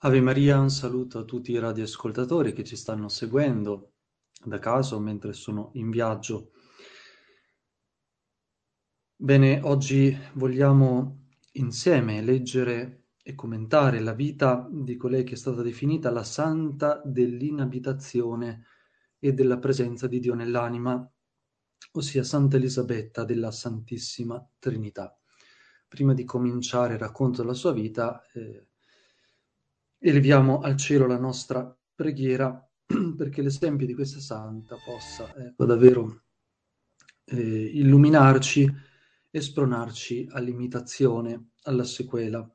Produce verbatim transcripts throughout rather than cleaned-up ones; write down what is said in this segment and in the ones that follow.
Ave Maria, un saluto a tutti i radioascoltatori che ci stanno seguendo da casa o mentre sono in viaggio. Bene, oggi vogliamo insieme leggere e commentare la vita di colei che è stata definita la santa dell'inabitazione e della presenza di Dio nell'anima, ossia Santa Elisabetta della Santissima Trinità. Prima di cominciare il racconto della sua vita, eh, eleviamo al cielo la nostra preghiera perché l'esempio di questa santa possa, ecco, davvero eh, illuminarci e spronarci all'imitazione, alla sequela.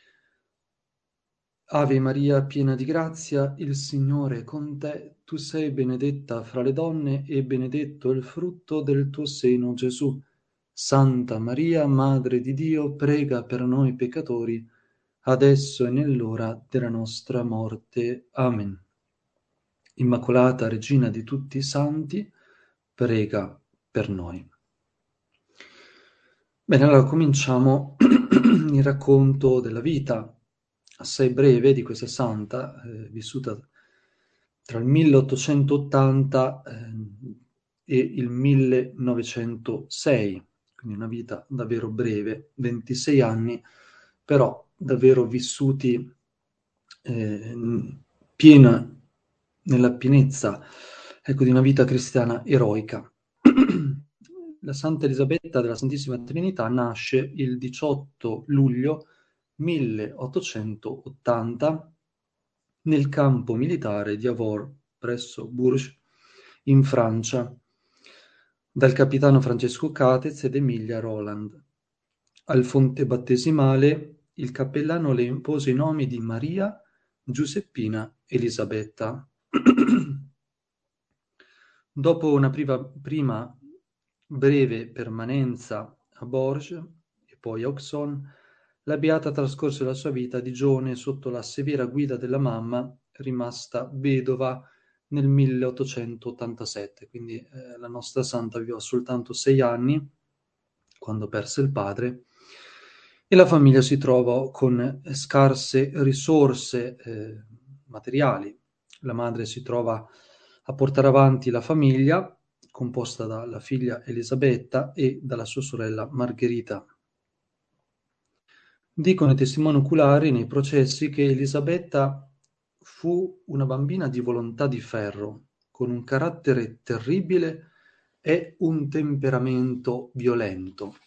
Ave Maria, piena di grazia, il Signore è con te, tu sei benedetta fra le donne e benedetto è il frutto del tuo seno, Gesù. Santa Maria, Madre di Dio, prega per noi peccatori, adesso e nell'ora della nostra morte. Amen. Immacolata Regina di tutti i santi, prega per noi. Bene, allora cominciamo il racconto della vita assai breve di questa santa, eh, vissuta tra il milleottocentottanta eh, e il millenovecentosei, quindi una vita davvero breve, ventisei anni, però davvero vissuti eh, piena, nella pienezza, ecco, di una vita cristiana eroica. La Santa Elisabetta della Santissima Trinità nasce il diciotto luglio milleottocentottanta nel campo militare di Avord, presso Bourges, in Francia, dal capitano Francesco Catez ed Emilia Roland. Al fonte battesimale il cappellano le impose i nomi di Maria Giuseppina Elisabetta. Dopo una priva, prima breve permanenza a Bourges e poi a Auxonne, la beata trascorse la sua vita a Digione sotto la severa guida della mamma, rimasta vedova nel milleottocentottantasette, quindi eh, la nostra santa aveva soltanto sei anni quando perse il padre e la famiglia si trovò con scarse risorse eh, materiali. La madre si trova a portare avanti la famiglia, composta dalla figlia Elisabetta e dalla sua sorella Margherita. Dicono i testimoni oculari nei processi che Elisabetta fu una bambina di volontà di ferro, con un carattere terribile e un temperamento violento.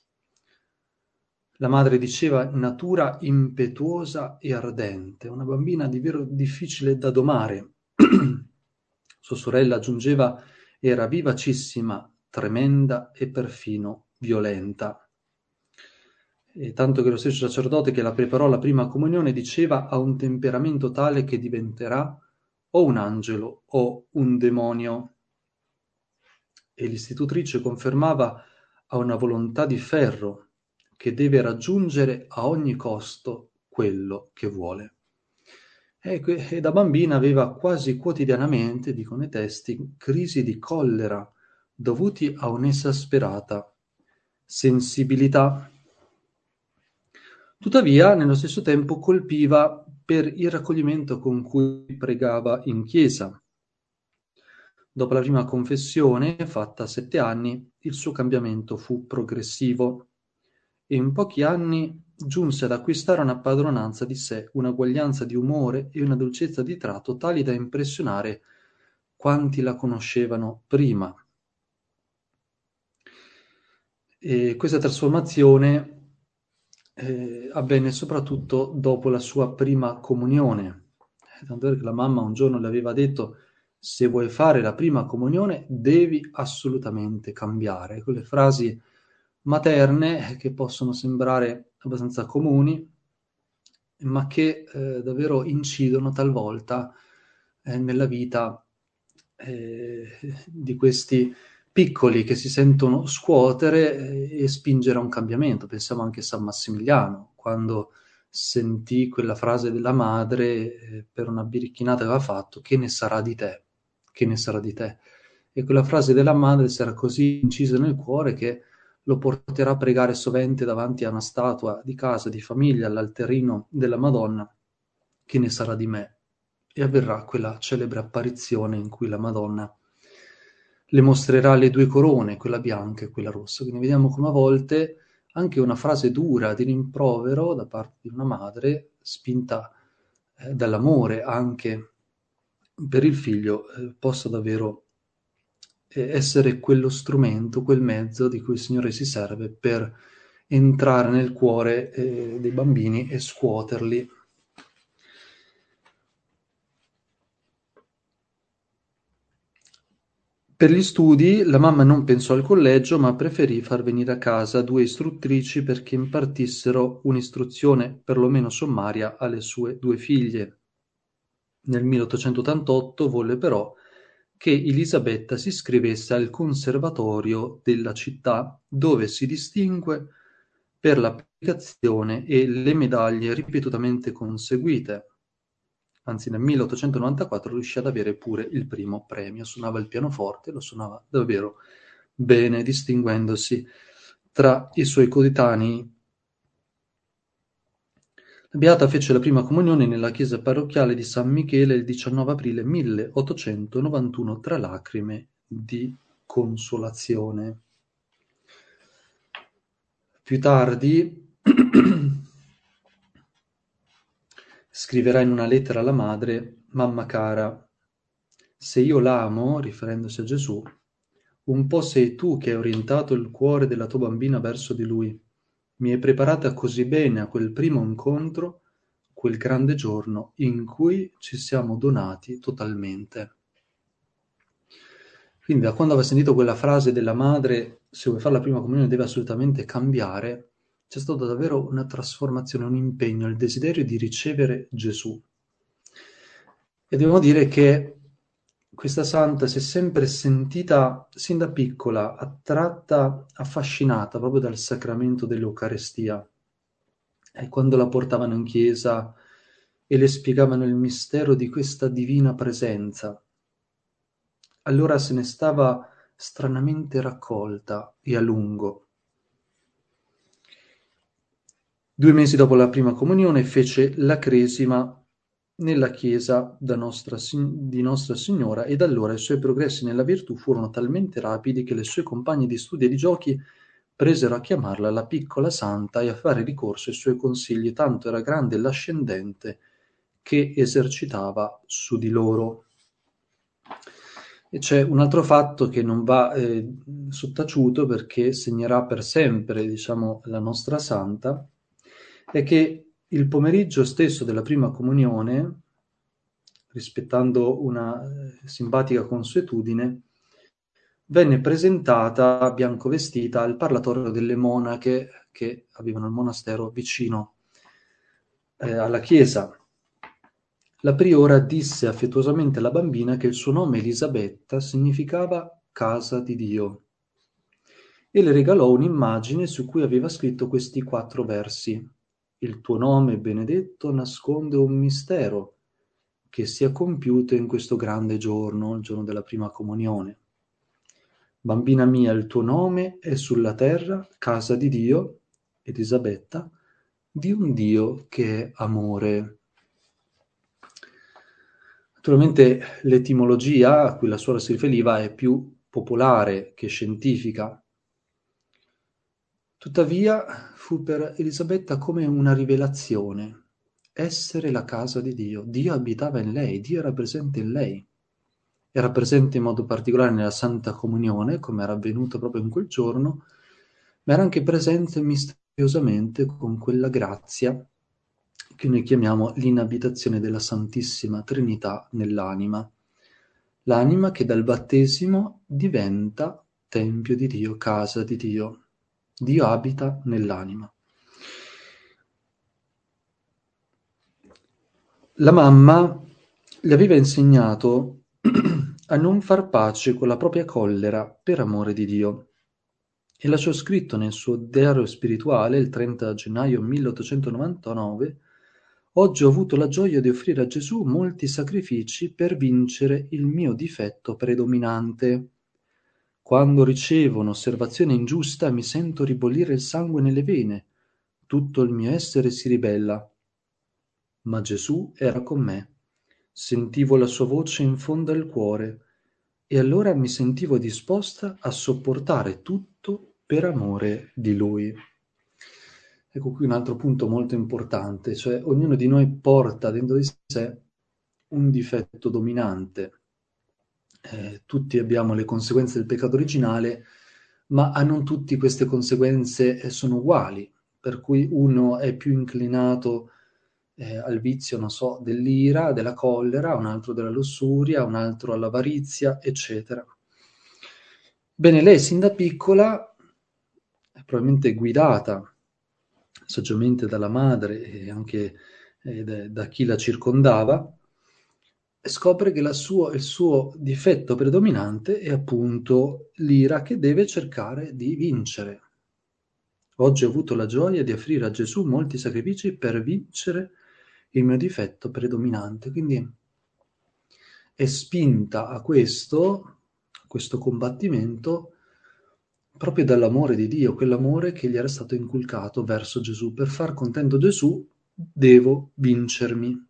La madre diceva natura impetuosa e ardente, una bambina davvero difficile da domare. Sua sorella aggiungeva era vivacissima, tremenda e perfino violenta. E tanto che lo stesso sacerdote che la preparò alla prima comunione diceva ha un temperamento tale che diventerà o un angelo o un demonio. E l'istitutrice confermava ha una volontà di ferro che deve raggiungere a ogni costo quello che vuole. E, e da bambina aveva quasi quotidianamente, dicono i testi, crisi di collera dovuti a un'esasperata sensibilità. Tuttavia, nello stesso tempo, colpiva per il raccoglimento con cui pregava in chiesa. Dopo la prima confessione, fatta a sette anni, il suo cambiamento fu progressivo e in pochi anni giunse ad acquistare una padronanza di sé, un'uguaglianza di umore e una dolcezza di tratto tali da impressionare quanti la conoscevano prima. E questa trasformazione eh, avvenne soprattutto dopo la sua prima comunione. Tanto è che la mamma un giorno le aveva detto se vuoi fare la prima comunione devi assolutamente cambiare. Quelle frasi materne che possono sembrare abbastanza comuni, ma che eh, davvero incidono talvolta eh, nella vita eh, di questi piccoli che si sentono scuotere eh, e spingere a un cambiamento. Pensiamo anche a San Massimiliano, quando sentì quella frase della madre eh, per una birichinata che aveva fatto, che ne sarà di te? Che ne sarà di te? E quella frase della madre si era così incisa nel cuore che lo porterà a pregare sovente davanti a una statua di casa, di famiglia, all'alterino della Madonna, che ne sarà di me? E avverrà quella celebre apparizione in cui la Madonna le mostrerà le due corone, quella bianca e quella rossa. Quindi vediamo come a volte anche una frase dura di rimprovero da parte di una madre, spinta eh, dall'amore anche per il figlio, eh, possa davvero eh, essere quello strumento, quel mezzo di cui il Signore si serve per entrare nel cuore eh, dei bambini e scuoterli. Per gli studi la mamma non pensò al collegio, ma preferì far venire a casa due istruttrici perché impartissero un'istruzione perlomeno sommaria alle sue due figlie. Nel milleottocentottantotto volle però che Elisabetta si iscrivesse al conservatorio della città, dove si distingue per l'applicazione e le medaglie ripetutamente conseguite. Anzi, nel milleottocentonovantaquattro riuscì ad avere pure il primo premio. Suonava il pianoforte, lo suonava davvero bene, distinguendosi tra i suoi coetanei. La Beata fece la prima comunione nella chiesa parrocchiale di San Michele il diciannove aprile milleottocentonovantuno tra lacrime di consolazione. Più tardi scriverà in una lettera alla madre: «Mamma cara, se io l'amo», riferendosi a Gesù, «un po' sei tu che hai orientato il cuore della tua bambina verso di lui. Mi hai preparata così bene a quel primo incontro, quel grande giorno in cui ci siamo donati totalmente». Quindi da quando aveva sentito quella frase della madre, se vuoi fare la prima comunione deve assolutamente cambiare, c'è stata davvero una trasformazione, un impegno, il desiderio di ricevere Gesù. E dobbiamo dire che questa santa si è sempre sentita, sin da piccola, attratta, affascinata proprio dal sacramento dell'Eucarestia. E quando la portavano in chiesa e le spiegavano il mistero di questa divina presenza, allora se ne stava stranamente raccolta e a lungo. Due mesi dopo la prima comunione fece la cresima nella chiesa da nostra, di Nostra Signora e da allora i suoi progressi nella virtù furono talmente rapidi che le sue compagne di studio e di giochi presero a chiamarla la piccola santa e a fare ricorso ai suoi consigli, tanto era grande l'ascendente che esercitava su di loro. E c'è un altro fatto che non va eh, sottaciuto perché segnerà per sempre, diciamo, la nostra santa, è che il pomeriggio stesso della prima comunione, rispettando una eh, simpatica consuetudine, venne presentata biancovestita al parlatorio delle monache che avevano il monastero vicino eh, alla chiesa. La priora disse affettuosamente alla bambina che il suo nome Elisabetta significava casa di Dio e le regalò un'immagine su cui aveva scritto questi quattro versi: «Il tuo nome benedetto nasconde un mistero che si è compiuto in questo grande giorno, il giorno della prima comunione. Bambina mia, il tuo nome è sulla terra, casa di Dio, Elisabetta, di un Dio che è amore». Naturalmente l'etimologia a cui la suora si riferiva è più popolare che scientifica. Tuttavia fu per Elisabetta come una rivelazione, essere la casa di Dio. Dio abitava in lei, Dio era presente in lei. Era presente in modo particolare nella Santa Comunione, come era avvenuto proprio in quel giorno, ma era anche presente misteriosamente con quella grazia che noi chiamiamo l'inabitazione della Santissima Trinità nell'anima. L'anima che dal battesimo diventa Tempio di Dio, casa di Dio. Dio abita nell'anima. La mamma le aveva insegnato a non far pace con la propria collera per amore di Dio e lasciò scritto nel suo diario spirituale il trenta gennaio milleottocentonovantanove: «Oggi ho avuto la gioia di offrire a Gesù molti sacrifici per vincere il mio difetto predominante. Quando ricevo un'osservazione ingiusta mi sento ribollire il sangue nelle vene, tutto il mio essere si ribella. ma Gesù era con me. Sentivo la sua voce in fondo al cuore e allora mi sentivo disposta a sopportare tutto per amore di lui. Ecco qui un altro punto molto importante, cioè ognuno di noi porta dentro di sé un difetto dominante. Eh, tutti abbiamo le conseguenze del peccato originale, ma a non tutti queste conseguenze eh, sono uguali, per cui uno è più inclinato eh, al vizio, non so, dell'ira, della collera, un altro della lussuria, un altro all'avarizia, eccetera. Bene, lei sin da piccola, probabilmente guidata saggiamente dalla madre e anche eh, da, da chi la circondava, scopre che la sua, il suo difetto predominante è appunto l'ira che deve cercare di vincere. Oggi ho avuto la gioia di offrire a Gesù molti sacrifici per vincere il mio difetto predominante. Quindi è spinta a questo, a questo combattimento, proprio dall'amore di Dio, quell'amore che gli era stato inculcato verso Gesù. Per far contento Gesù devo vincermi.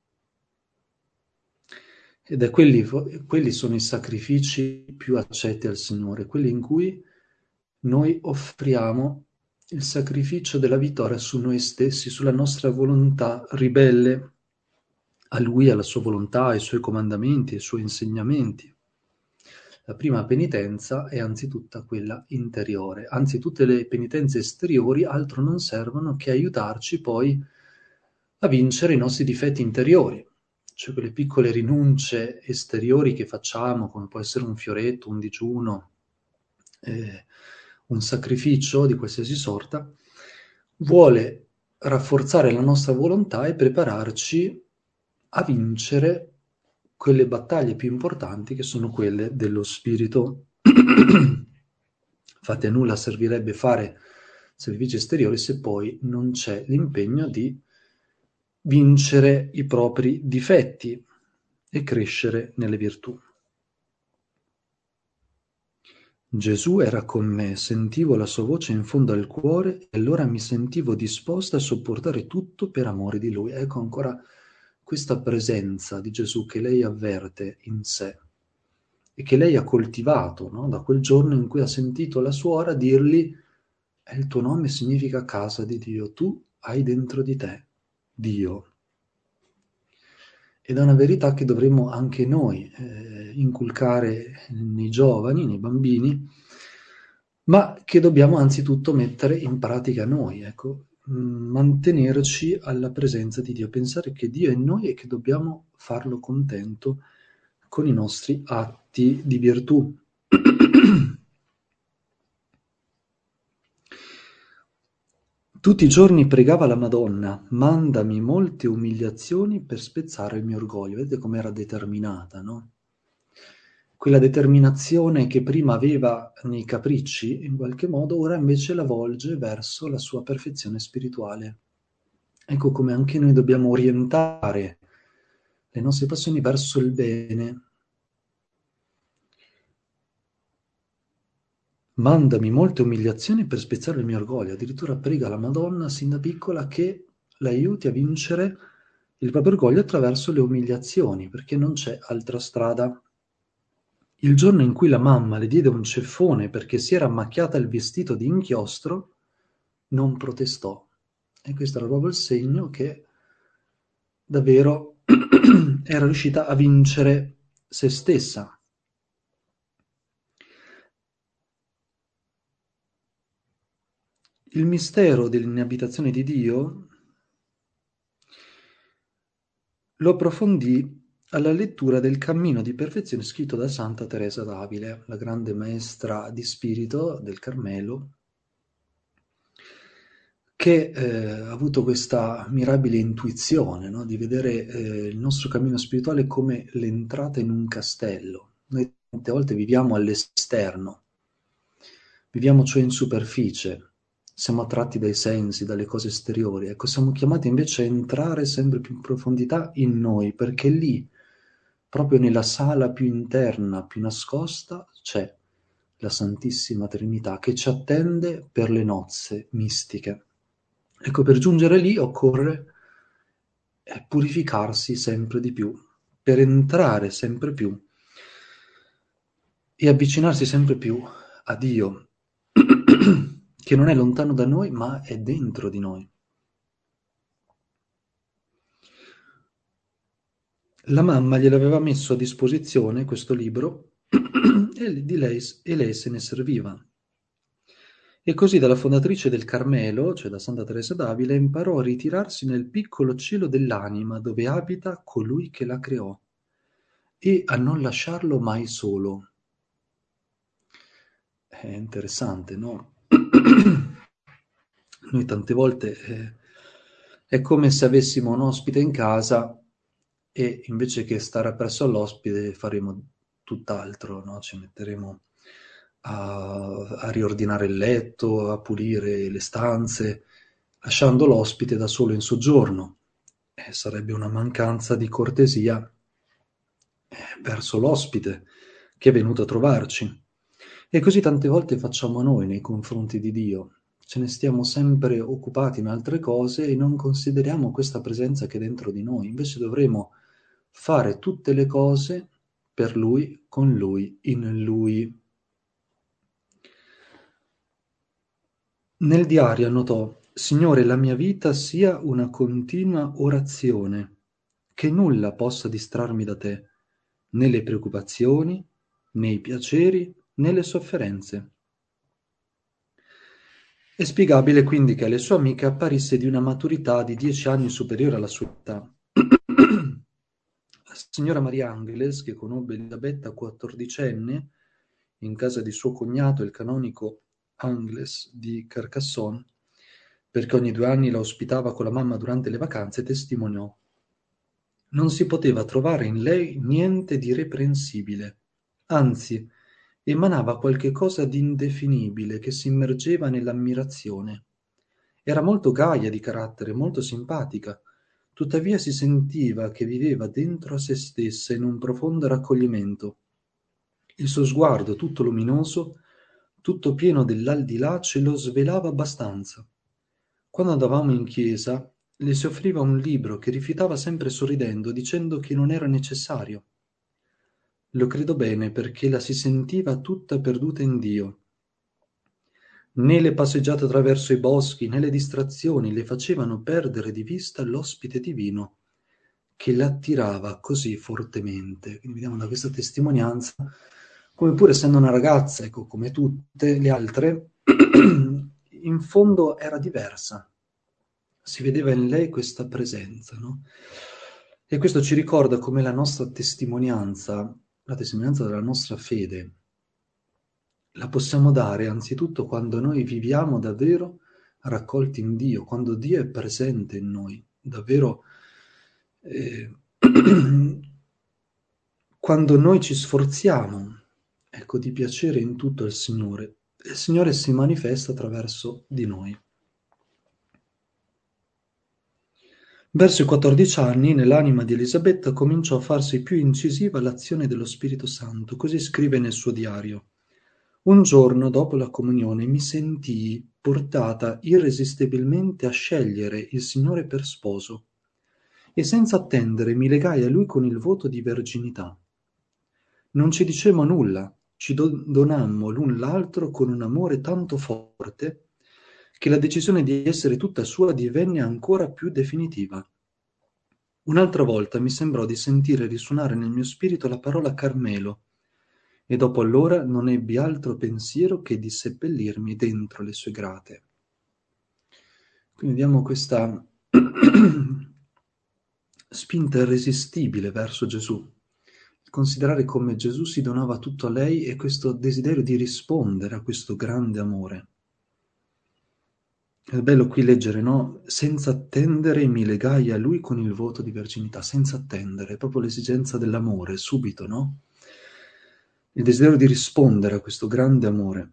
Ed è quelli, quelli sono i sacrifici più accetti al Signore, quelli in cui noi offriamo il sacrificio della vittoria su noi stessi, sulla nostra volontà ribelle a Lui, alla sua volontà, ai Suoi comandamenti, ai Suoi insegnamenti. La prima penitenza è anzitutto quella interiore, anzi tutte le penitenze esteriori altro non servono che aiutarci poi a vincere i nostri difetti interiori, cioè quelle piccole rinunce esteriori che facciamo, come può essere un fioretto, un digiuno, eh, un sacrificio di qualsiasi sorta, vuole rafforzare la nostra volontà e prepararci a vincere quelle battaglie più importanti che sono quelle dello spirito. Infatti a nulla servirebbe fare sacrifici esteriori se poi non c'è l'impegno di vincere i propri difetti e crescere nelle virtù. Gesù era con me, sentivo la sua voce in fondo al cuore e allora mi sentivo disposta a sopportare tutto per amore di lui. Ecco ancora questa presenza di Gesù che lei avverte in sé e che lei ha coltivato, no? Da quel giorno in cui ha sentito la suora dirgli: il tuo nome significa casa di Dio, tu hai dentro di te Dio. Ed è una verità che dovremmo anche noi eh, inculcare nei giovani, nei bambini, ma che dobbiamo anzitutto mettere in pratica noi, ecco, mantenerci alla presenza di Dio, pensare che Dio è in noi e che dobbiamo farlo contento con i nostri atti di virtù. Tutti i giorni pregava la Madonna: mandami molte umiliazioni per spezzare il mio orgoglio. Vedete com'era determinata, no? Quella determinazione che prima aveva nei capricci, in qualche modo, ora invece la volge verso la sua perfezione spirituale. Ecco come anche noi dobbiamo orientare le nostre passioni verso il bene. Mandami molte umiliazioni per spezzare il mio orgoglio. Addirittura prega la Madonna sin da piccola che l'aiuti a vincere il proprio orgoglio attraverso le umiliazioni, perché non c'è altra strada. Il giorno in cui la mamma le diede un ceffone perché si era macchiata il vestito di inchiostro, non protestò. E questo era proprio il segno che davvero era riuscita a vincere se stessa. Il mistero dell'inabitazione di Dio lo approfondì alla lettura del Cammino di perfezione scritto da Santa Teresa d'Avila, la grande maestra di spirito del Carmelo, che eh, ha avuto questa mirabile intuizione, no? Di vedere eh, il nostro cammino spirituale come l'entrata in un castello. Noi tante volte viviamo all'esterno, viviamo cioè in superficie, siamo attratti dai sensi, dalle cose esteriori. Ecco, siamo chiamati invece a entrare sempre più in profondità in noi, perché lì, proprio nella sala più interna, più nascosta, c'è la Santissima Trinità che ci attende per le nozze mistiche. Ecco, per giungere lì occorre è purificarsi sempre di più, per entrare sempre più e avvicinarsi sempre più a Dio, che non è lontano da noi, ma è dentro di noi. La mamma gliel'aveva messo a disposizione questo libro e, di lei, e lei se ne serviva. E così dalla fondatrice del Carmelo, cioè da Santa Teresa d'Avila, imparò a ritirarsi nel piccolo cielo dell'anima dove abita colui che la creò e a non lasciarlo mai solo. È interessante, no? Noi tante volte eh, è come se avessimo un ospite in casa e invece che stare presso all'ospite faremo tutt'altro, no? Ci metteremo a, a riordinare il letto, a pulire le stanze, lasciando l'ospite da solo in soggiorno. Eh, sarebbe una mancanza di cortesia eh, verso l'ospite che è venuto a trovarci. E così tante volte facciamo noi nei confronti di Dio. Ce ne stiamo sempre occupati in altre cose e non consideriamo questa presenza che è dentro di noi. Invece dovremo fare tutte le cose per Lui, con Lui, in Lui. Nel diario annotò: Signore, la mia vita sia una continua orazione, che nulla possa distrarmi da te, né le preoccupazioni, né i piaceri, né le sofferenze. È spiegabile quindi che alle sue amiche apparisse di una maturità di dieci anni superiore alla sua età. La signora Maria Angles, che conobbe Elisabetta quattordicenne in casa di suo cognato, il canonico Angles di Carcassonne, perché ogni due anni la ospitava con la mamma durante le vacanze, testimoniò: non si poteva trovare in lei niente di reprensibile, anzi, emanava qualche cosa di indefinibile che si immergeva nell'ammirazione. Era molto gaia di carattere, molto simpatica, tuttavia si sentiva che viveva dentro a se stessa in un profondo raccoglimento. Il suo sguardo, tutto luminoso, tutto pieno dell'aldilà, ce lo svelava abbastanza. Quando andavamo in chiesa, le si offriva un libro che rifiutava sempre sorridendo, dicendo che non era necessario. Lo credo bene, perché la si sentiva tutta perduta in Dio. Né le passeggiate attraverso i boschi, né le distrazioni le facevano perdere di vista l'ospite divino, che l'attirava così fortemente. Quindi vediamo da questa testimonianza come, pur essendo una ragazza, ecco, come tutte le altre, in fondo era diversa. Si vedeva in lei questa presenza, no? E questo ci ricorda come la nostra testimonianza, la testimonianza della nostra fede, la possiamo dare anzitutto quando noi viviamo davvero raccolti in Dio, quando Dio è presente in noi, davvero eh, quando noi ci sforziamo, ecco, di piacere in tutto al Signore, il Signore si manifesta attraverso di noi. Verso i quattordici anni, nell'anima di Elisabetta cominciò a farsi più incisiva l'azione dello Spirito Santo, così scrive nel suo diario. Un giorno, dopo la comunione, mi sentii portata irresistibilmente a scegliere il Signore per sposo e senza attendere mi legai a Lui con il voto di verginità. Non ci dicemmo nulla, ci do- donammo l'un l'altro con un amore tanto forte che la decisione di essere tutta sua divenne ancora più definitiva. Un'altra volta mi sembrò di sentire risuonare nel mio spirito la parola Carmelo, e dopo allora non ebbi altro pensiero che di seppellirmi dentro le sue grate. Quindi vediamo questa spinta irresistibile verso Gesù, considerare come Gesù si donava tutto a lei e questo desiderio di rispondere a questo grande amore. È bello qui leggere, no? Senza attendere mi legai a lui con il voto di verginità, senza attendere, è proprio l'esigenza dell'amore, subito, no? Il desiderio di rispondere a questo grande amore.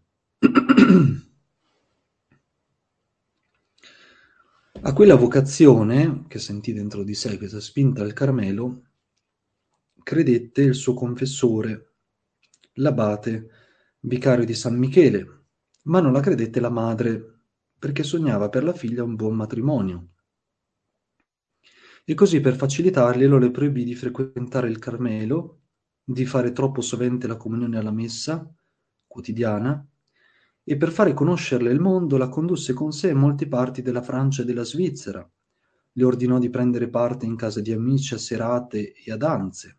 A quella vocazione, che sentì dentro di sé, questa spinta al Carmelo, credette il suo confessore, l'abate vicario di San Michele, ma non la credette la madre, perché sognava per la figlia un buon matrimonio. E così per facilitarglielo le proibì di frequentare il Carmelo, di fare troppo sovente la comunione alla messa quotidiana, e per fare conoscerle il mondo la condusse con sé in molte parti della Francia e della Svizzera. Le ordinò di prendere parte in casa di amici a serate e a danze.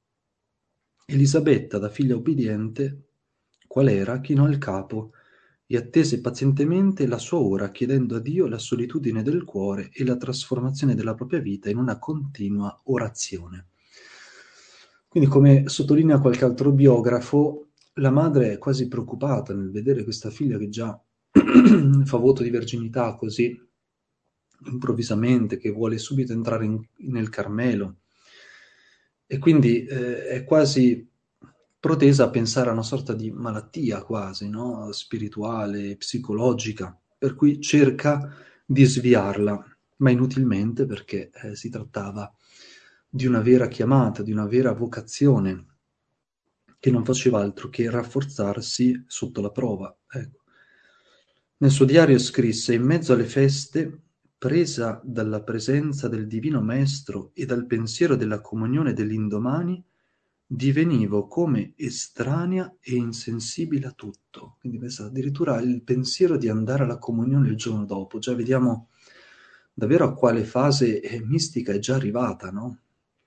Elisabetta, da figlia ubbidiente, qual era, chinò il capo e attese pazientemente la sua ora, chiedendo a Dio la solitudine del cuore e la trasformazione della propria vita in una continua orazione. Quindi, come sottolinea qualche altro biografo, la madre è quasi preoccupata nel vedere questa figlia che già fa voto di verginità così improvvisamente, che vuole subito entrare in- nel Carmelo, e quindi eh, è quasi protesa a pensare a una sorta di malattia quasi, no? Spirituale, psicologica, per cui cerca di sviarla, ma inutilmente, perché eh, si trattava di una vera chiamata, di una vera vocazione, che non faceva altro che rafforzarsi sotto la prova. Ecco. Nel suo diario scrisse: in mezzo alle feste, presa dalla presenza del Divino Maestro e dal pensiero della comunione dell'indomani, divenivo come estranea e insensibile a tutto. Quindi pensa, addirittura il pensiero di andare alla comunione il giorno dopo. Già vediamo davvero a quale fase eh, mistica è già arrivata, no?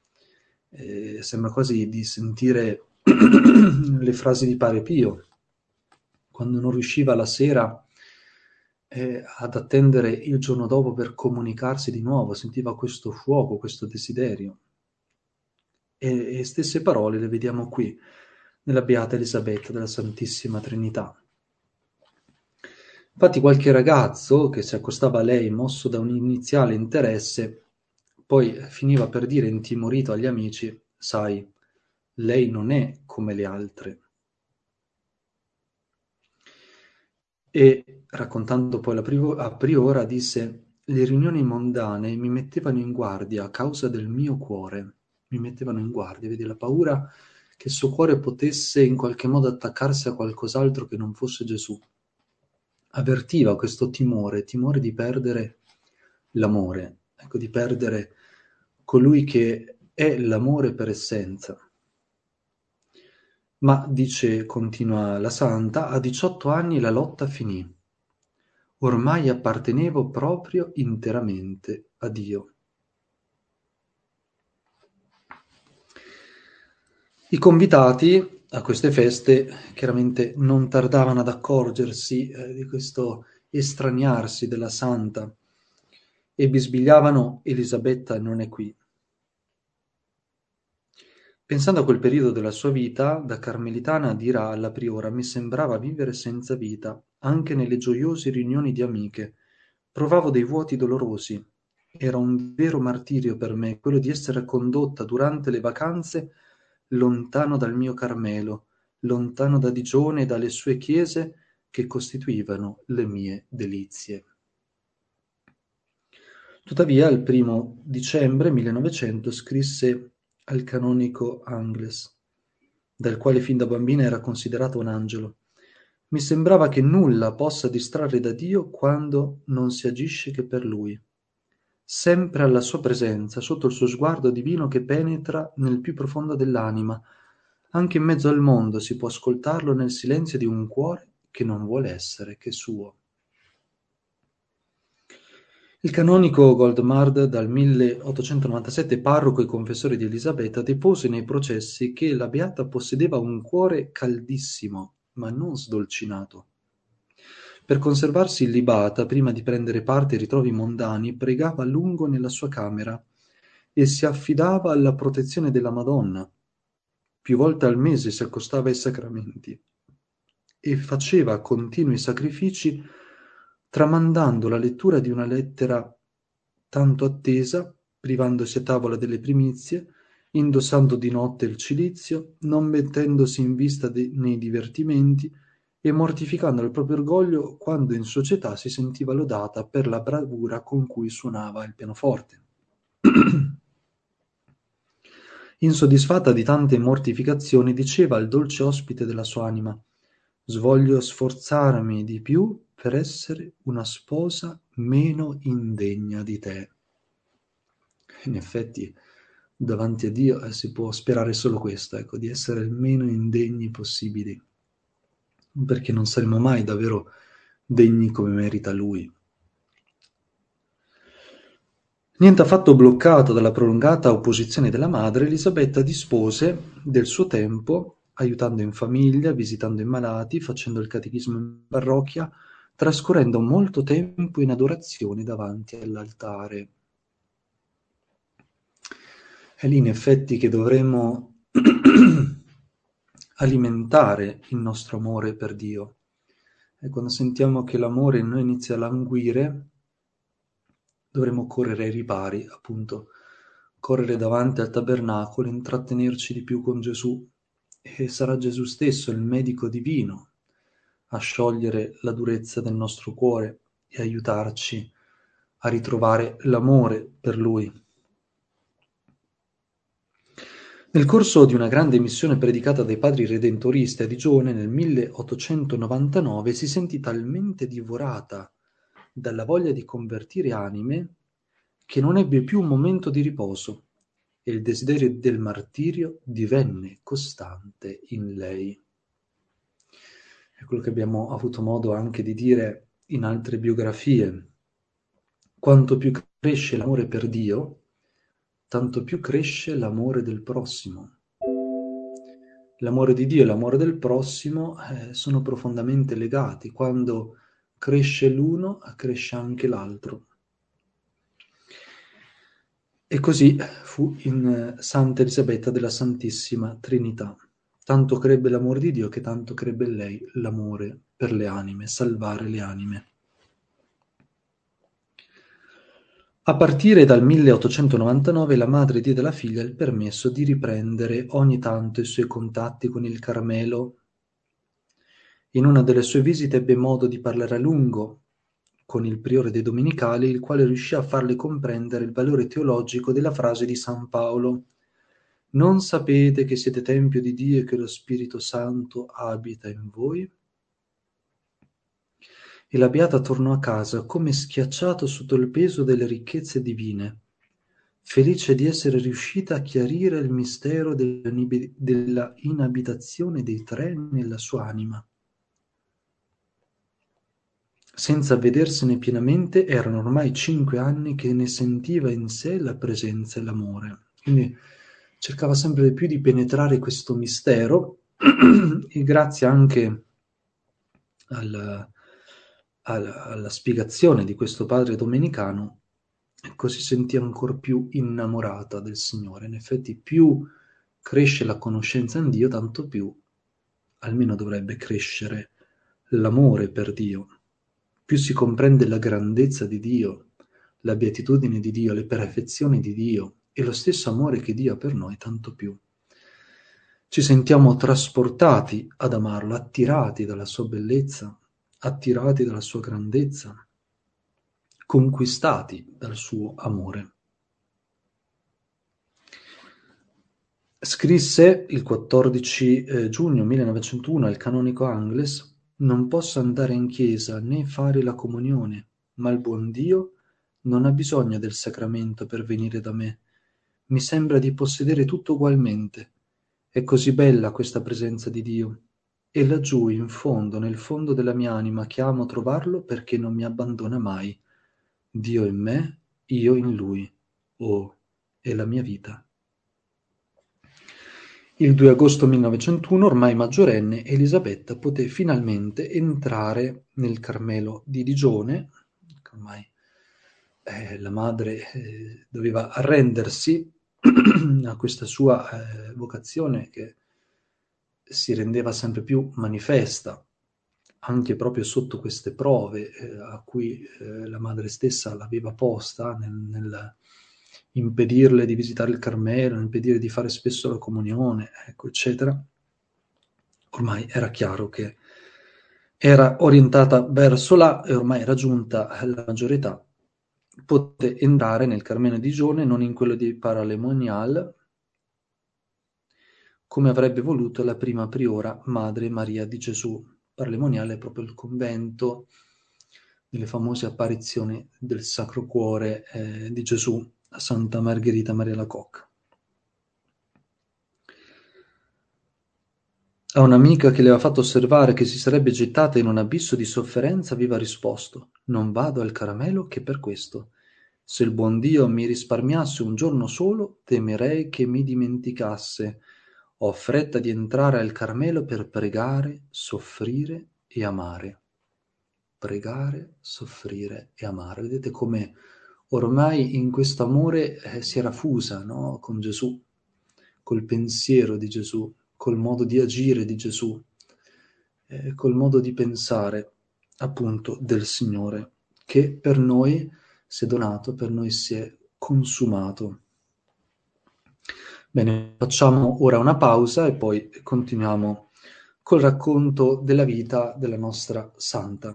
Eh, sembra quasi di sentire le frasi di Padre Pio, quando non riusciva la sera eh, ad attendere il giorno dopo per comunicarsi di nuovo, sentiva questo fuoco, questo desiderio. E, e stesse parole le vediamo qui, nella Beata Elisabetta della Santissima Trinità. Infatti qualche ragazzo che si accostava a lei, mosso da un iniziale interesse, poi finiva per dire intimorito agli amici: sai, lei non è come le altre. E raccontando poi la privo- a Priora disse: le riunioni mondane mi mettevano in guardia a causa del mio cuore, mi mettevano in guardia, vedi la paura che il suo cuore potesse in qualche modo attaccarsi a qualcos'altro che non fosse Gesù. Avvertiva questo timore, timore di perdere l'amore, ecco, di perdere colui che è l'amore per essenza. Ma, dice, continua la santa, a diciotto anni la lotta finì. Ormai appartenevo proprio interamente a Dio. I convitati a queste feste chiaramente non tardavano ad accorgersi eh, di questo estraniarsi della santa e bisbigliavano: Elisabetta non è qui. Pensando a quel periodo della sua vita, da carmelitana dirà alla priora: mi sembrava vivere senza vita, anche nelle gioiose riunioni di amiche. Provavo dei vuoti dolorosi. Era un vero martirio per me quello di essere condotta durante le vacanze lontano dal mio Carmelo, lontano da Digione e dalle sue chiese che costituivano le mie delizie. Tuttavia, il primo dicembre millenovecento scrisse al canonico Angles, dal quale fin da bambina era considerato un angelo: mi sembrava che nulla possa distrarre da Dio quando non si agisce che per Lui. Sempre alla sua presenza, sotto il suo sguardo divino che penetra nel più profondo dell'anima, anche in mezzo al mondo si può ascoltarlo nel silenzio di un cuore che non vuole essere che suo. Il canonico Goldmard, dal milleottocentonovantasette parroco e confessore di Elisabetta, depose nei processi che la beata possedeva un cuore caldissimo, ma non sdolcinato. Per conservarsi illibata, prima di prendere parte ai ritrovi mondani, pregava a lungo nella sua camera e si affidava alla protezione della Madonna. Più volte al mese si accostava ai sacramenti e faceva continui sacrifici, tramandando la lettura di una lettera tanto attesa, privandosi a tavola delle primizie, indossando di notte il cilizio, non mettendosi in vista de- nei divertimenti e mortificando il proprio orgoglio quando in società si sentiva lodata per la bravura con cui suonava il pianoforte. Insoddisfatta di tante mortificazioni, diceva al dolce ospite della sua anima: «Svoglio sforzarmi di più per essere una sposa meno indegna di te». In effetti, davanti a Dio eh, si può sperare solo questo, ecco, di essere il meno indegni possibili, perché non saremo mai davvero degni come merita Lui. Niente affatto bloccato dalla prolungata opposizione della madre, Elisabetta dispose del suo tempo, aiutando in famiglia, visitando i malati, facendo il catechismo in parrocchia, trascorrendo molto tempo in adorazione davanti all'altare. È lì in effetti che dovremmo alimentare il nostro amore per Dio. E quando sentiamo che l'amore in noi inizia a languire, dovremmo correre ai ripari, appunto, correre davanti al tabernacolo, intrattenerci di più con Gesù, e sarà Gesù stesso, il medico divino, a sciogliere la durezza del nostro cuore e aiutarci a ritrovare l'amore per Lui. Nel corso di una grande missione predicata dai padri redentoristi a Digione nel milleottocentonovantanove si sentì talmente divorata dalla voglia di convertire anime che non ebbe più un momento di riposo e il desiderio del martirio divenne costante in lei. È quello che abbiamo avuto modo anche di dire in altre biografie. Quanto più cresce l'amore per Dio, tanto più cresce l'amore del prossimo. L'amore di Dio e l'amore del prossimo eh, sono profondamente legati. Quando cresce l'uno, cresce anche l'altro. E così fu in Santa Elisabetta della Santissima Trinità. Tanto crebbe l'amore di Dio che tanto crebbe in lei l'amore per le anime, salvare le anime. A partire dal milleottocentonovantanove la madre diede alla figlia il permesso di riprendere ogni tanto i suoi contatti con il Carmelo. In una delle sue visite ebbe modo di parlare a lungo con il priore dei Domenicali, il quale riuscì a farle comprendere il valore teologico della frase di San Paolo: «Non sapete che siete tempio di Dio e che lo Spirito Santo abita in voi?» E la beata tornò a casa come schiacciato sotto il peso delle ricchezze divine, felice di essere riuscita a chiarire il mistero della inabitazione dei tre nella sua anima. Senza avvedersene pienamente, erano ormai cinque anni che ne sentiva in sé la presenza e l'amore. Quindi cercava sempre di più di penetrare questo mistero e grazie anche al, al, alla spiegazione di questo padre domenicano, ecco, si sentì ancora più innamorata del Signore. In effetti più cresce la conoscenza in Dio, tanto più almeno dovrebbe crescere l'amore per Dio. Più si comprende la grandezza di Dio, la beatitudine di Dio, le perfezioni di Dio e lo stesso amore che Dio ha per noi, tanto più ci sentiamo trasportati ad amarlo, attirati dalla sua bellezza, attirati dalla sua grandezza, conquistati dal suo amore. Scrisse il quattordici eh, giugno millenovecentouno al canonico Angles: «Non posso andare in chiesa né fare la comunione, ma il buon Dio non ha bisogno del sacramento per venire da me. Mi sembra di possedere tutto ugualmente. È così bella questa presenza di Dio. E laggiù, in fondo, nel fondo della mia anima, chiamo a trovarlo perché non mi abbandona mai. Dio in me, io in Lui. Oh, è la mia vita». Il due agosto millenovecentouno, ormai maggiorenne, Elisabetta poté finalmente entrare nel Carmelo di Digione. Ormai eh, la madre eh, doveva arrendersi a questa sua eh, vocazione che si rendeva sempre più manifesta, anche proprio sotto queste prove eh, a cui eh, la madre stessa l'aveva posta nel, nel impedirle di visitare il Carmelo, impedire di fare spesso la comunione, ecco, eccetera. Ormai era chiaro che era orientata verso là e ormai raggiunta la maggiore età, poté entrare nel Carmelo di Digione, non in quello di Paralemonial, come avrebbe voluto la prima priora Madre Maria di Gesù. Paralemonial è proprio il convento delle famose apparizioni del Sacro Cuore eh, di Gesù, a Santa Margherita Maria Alacoque. A un'amica che le aveva fatto osservare che si sarebbe gettata in un abisso di sofferenza, aveva risposto: «Non vado al Carmelo che per questo. Se il buon Dio mi risparmiasse un giorno solo, temerei che mi dimenticasse. Ho fretta di entrare al Carmelo per pregare, soffrire e amare». Pregare, soffrire e amare. Vedete come ormai in questo amore eh, si era fusa, no? Con Gesù, col pensiero di Gesù, col modo di agire di Gesù, eh, col modo di pensare appunto del Signore, che per noi si è donato, per noi si è consumato. Bene, facciamo ora una pausa e poi continuiamo col racconto della vita della nostra santa.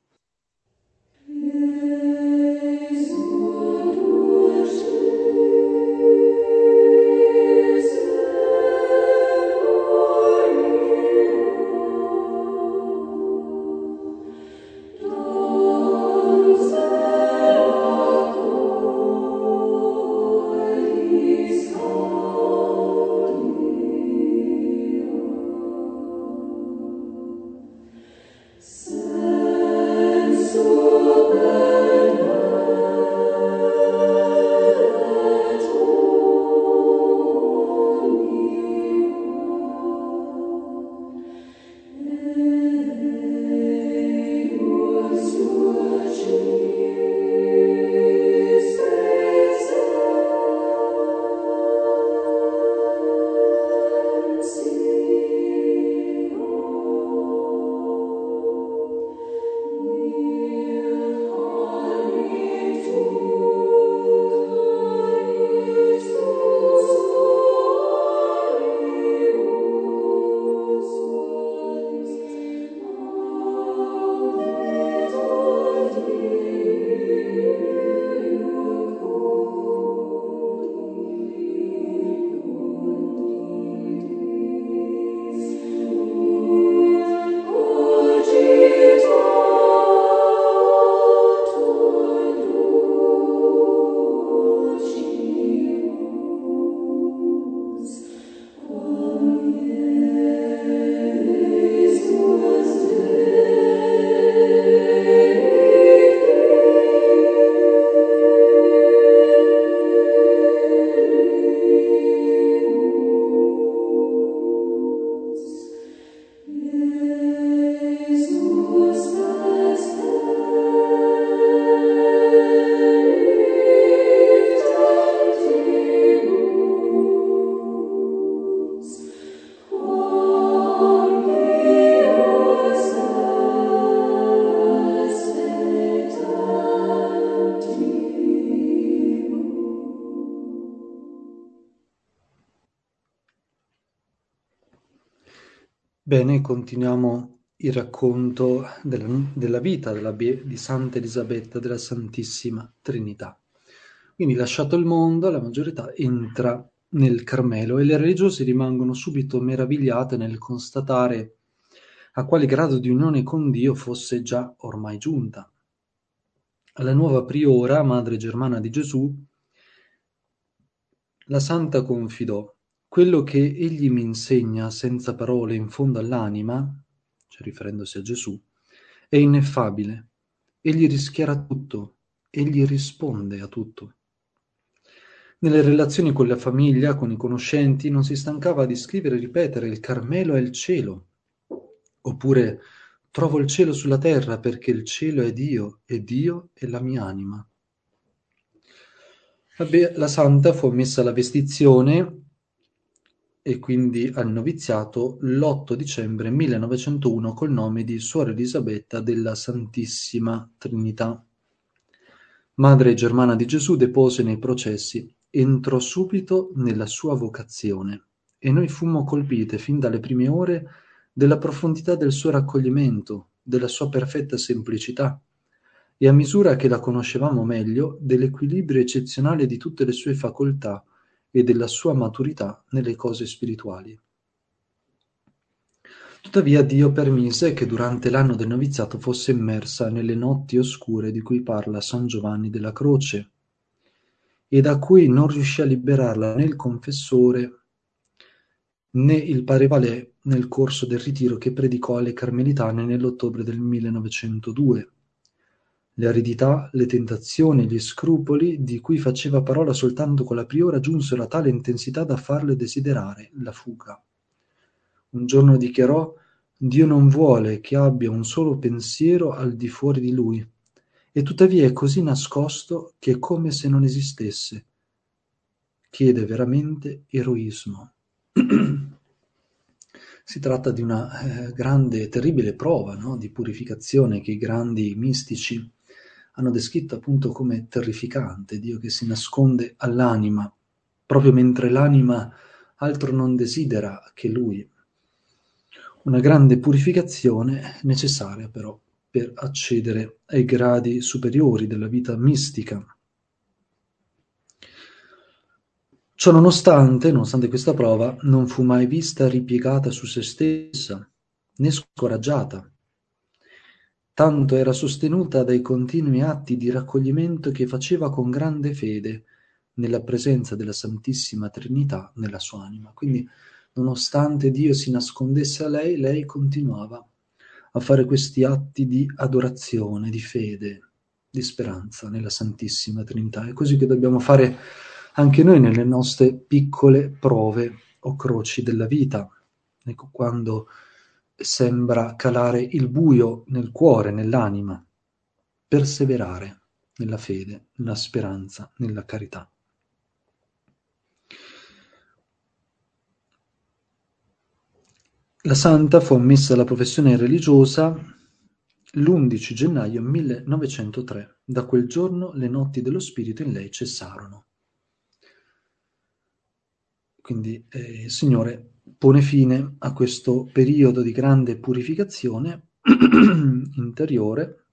Bene, continuiamo il racconto della, della vita della, di Santa Elisabetta della Santissima Trinità. Quindi, lasciato il mondo, la maggiore età entra nel Carmelo e le religiose rimangono subito meravigliate nel constatare a quale grado di unione con Dio fosse già ormai giunta. Alla nuova priora, madre germana di Gesù, la santa confidò: «Quello che egli mi insegna senza parole in fondo all'anima», cioè riferendosi a Gesù, «è ineffabile. Egli rischiara tutto, egli risponde a tutto». Nelle relazioni con la famiglia, con i conoscenti, non si stancava di scrivere e ripetere: «Il Carmelo è il cielo», oppure «Trovo il cielo sulla terra perché il cielo è Dio e Dio è la mia anima». La santa fu ammessa alla vestizione e quindi al noviziato l'otto dicembre millenovecentouno col nome di Suor Elisabetta della Santissima Trinità. Madre germana di Gesù, depose nei processi, entrò subito nella sua vocazione e noi fummo colpite fin dalle prime ore della profondità del suo raccoglimento, della sua perfetta semplicità, e a misura che la conoscevamo meglio, dell'equilibrio eccezionale di tutte le sue facoltà e della sua maturità nelle cose spirituali. Tuttavia Dio permise che durante l'anno del noviziato fosse immersa nelle notti oscure di cui parla San Giovanni della Croce. e da cui non riuscì a liberarla né il confessore né il padre Valè nel corso del ritiro che predicò alle Carmelitane nell'ottobre del millenovecentodue. Le aridità, le tentazioni, gli scrupoli, di cui faceva parola soltanto con la priora, giunsero a tale intensità da farle desiderare la fuga. Un giorno dichiarò: Dio non vuole che abbia un solo pensiero al di fuori di lui, e tuttavia è così nascosto che è come se non esistesse. Chiede veramente eroismo. Si tratta di una eh, grande e terribile prova, no, di purificazione che i grandi mistici hanno descritto appunto come terrificante, Dio che si nasconde all'anima, proprio mentre l'anima altro non desidera che Lui. Una grande purificazione necessaria però per accedere ai gradi superiori della vita mistica. Ciò nonostante, nonostante questa prova, non fu mai vista ripiegata su se stessa, né scoraggiata. Tanto era sostenuta dai continui atti di raccoglimento che faceva con grande fede nella presenza della Santissima Trinità nella sua anima. Quindi, nonostante Dio si nascondesse a lei, lei continuava a fare questi atti di adorazione, di fede, di speranza nella Santissima Trinità. È così che dobbiamo fare anche noi nelle nostre piccole prove o croci della vita. Ecco, quando sembra calare il buio nel cuore, nell'anima, perseverare nella fede, nella speranza, nella carità. La santa fu ammessa alla professione religiosa l'undici gennaio millenovecentotre. Da quel giorno le notti dello spirito in lei cessarono. Quindi eh, il Signore pone fine a questo periodo di grande purificazione interiore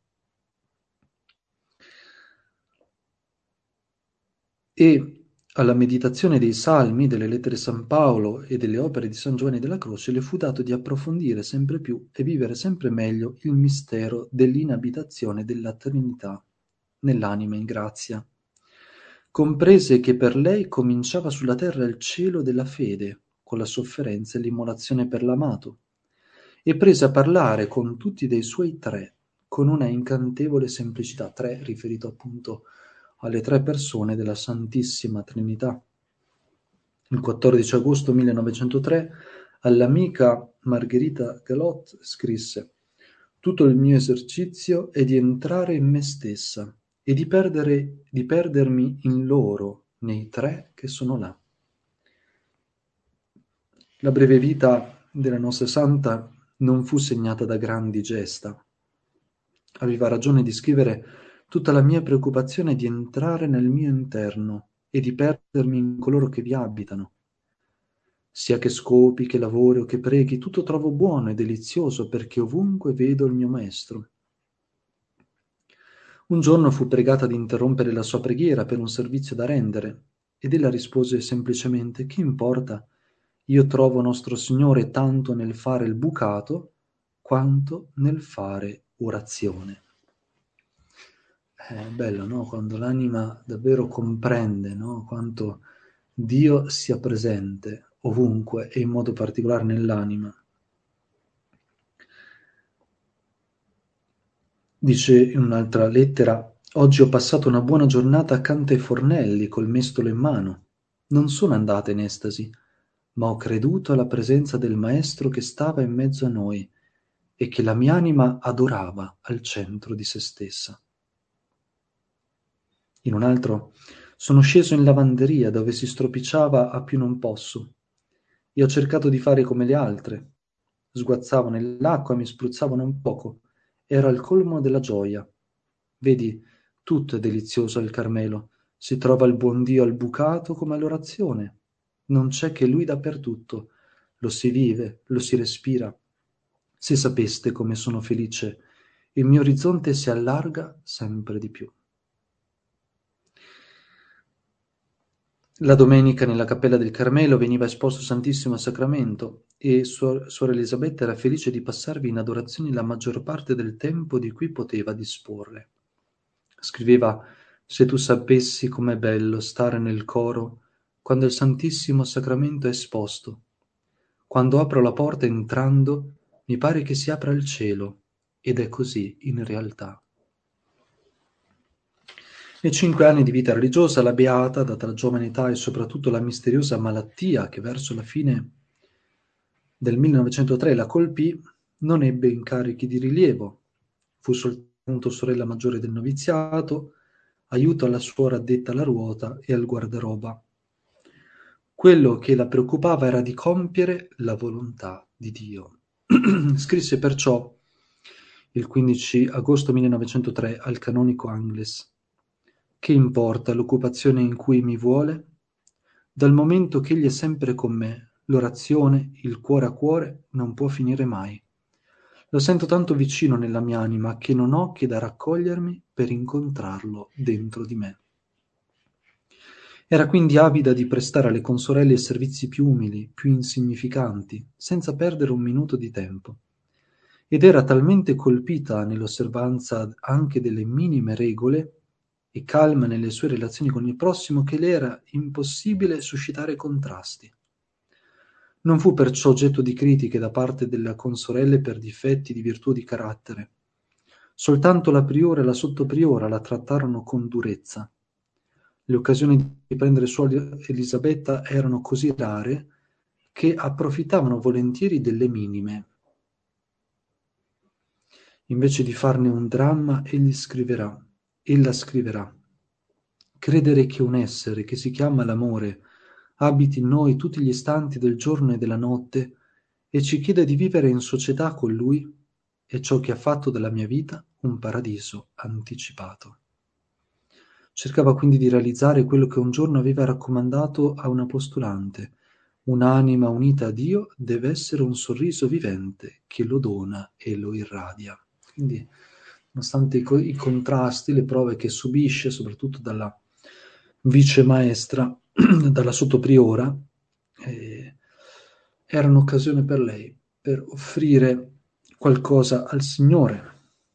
e alla meditazione dei salmi, delle lettere di San Paolo e delle opere di San Giovanni della Croce le fu dato di approfondire sempre più e vivere sempre meglio il mistero dell'inabitazione della Trinità nell'anima in grazia. Comprese che per lei cominciava sulla terra il cielo della fede, con la sofferenza e l'immolazione per l'amato, e prese a parlare con tutti dei suoi tre, con una incantevole semplicità, tre riferito appunto alle tre persone della Santissima Trinità. Il quattordici agosto millenovecentotre all'amica Margherita Galot scrisse: tutto il mio esercizio è di entrare in me stessa e di, perdere, di perdermi in loro, nei tre che sono là. La breve vita della nostra santa non fu segnata da grandi gesta. Aveva ragione di scrivere: tutta la mia preoccupazione è di entrare nel mio interno e di perdermi in coloro che vi abitano. Sia che scopi, che lavori o che preghi, tutto trovo buono e delizioso perché ovunque vedo il mio maestro. Un giorno fu pregata di interrompere la sua preghiera per un servizio da rendere ed ella rispose semplicemente: che importa? Io trovo nostro Signore tanto nel fare il bucato quanto nel fare orazione. È bello, no? Quando l'anima davvero comprende, no? Quanto Dio sia presente ovunque e in modo particolare nell'anima. Dice in un'altra lettera: oggi ho passato una buona giornata accanto ai fornelli col mestolo in mano. Non sono andata in estasi, ma ho creduto alla presenza del Maestro che stava in mezzo a noi e che la mia anima adorava al centro di se stessa. In un altro: sono sceso in lavanderia dove si stropicciava a più non posso e ho cercato di fare come le altre. Sguazzavo nell'acqua e mi spruzzavano un poco. Era il colmo della gioia. Vedi, tutto è delizioso al Carmelo. Si trova il buon Dio al bucato come all'orazione. Non c'è che Lui dappertutto. Lo si vive, lo si respira. Se sapeste come sono felice, il mio orizzonte si allarga sempre di più. La domenica nella cappella del Carmelo veniva esposto Santissimo Sacramento e Suor, Suor Elisabetta era felice di passarvi in adorazione la maggior parte del tempo di cui poteva disporre. Scriveva: Se tu sapessi com'è bello stare nel coro quando il Santissimo Sacramento è esposto. Quando apro la porta entrando, mi pare che si apra il cielo, ed è così in realtà. Nei cinque anni di vita religiosa, la beata, data la giovane età e soprattutto la misteriosa malattia che verso la fine del millenovecentotre la colpì, non ebbe incarichi di rilievo. Fu soltanto sorella maggiore del noviziato, aiuto alla suora addetta alla ruota e al guardaroba. Quello che la preoccupava era di compiere la volontà di Dio. Scrisse perciò il quindici agosto millenovecentotre al canonico Angles: «Che importa l'occupazione in cui mi vuole? Dal momento che egli è sempre con me, l'orazione, il cuore a cuore, non può finire mai. Lo sento tanto vicino nella mia anima che non ho che da raccogliermi per incontrarlo dentro di me». Era quindi avida di prestare alle consorelle i servizi più umili, più insignificanti, senza perdere un minuto di tempo. Ed era talmente colpita nell'osservanza anche delle minime regole e calma nelle sue relazioni con il prossimo che le era impossibile suscitare contrasti. Non fu perciò oggetto di critiche da parte delle consorelle per difetti di virtù di carattere. Soltanto la priora e la sottopriora la trattarono con durezza. Le occasioni di prendere suolo Elisabetta erano così rare che approfittavano volentieri delle minime. Invece di farne un dramma, egli scriverà, ella scriverà: «Credere che un essere che si chiama l'amore abiti in noi tutti gli istanti del giorno e della notte e ci chiede di vivere in società con lui è ciò che ha fatto della mia vita un paradiso anticipato». Cercava quindi di realizzare quello che un giorno aveva raccomandato a una postulante: un'anima unita a Dio deve essere un sorriso vivente che lo dona e lo irradia. Quindi, nonostante i, co- i contrasti, le prove che subisce, soprattutto dalla vice maestra, dalla sottopriora, eh, erano occasione per lei per offrire qualcosa al Signore.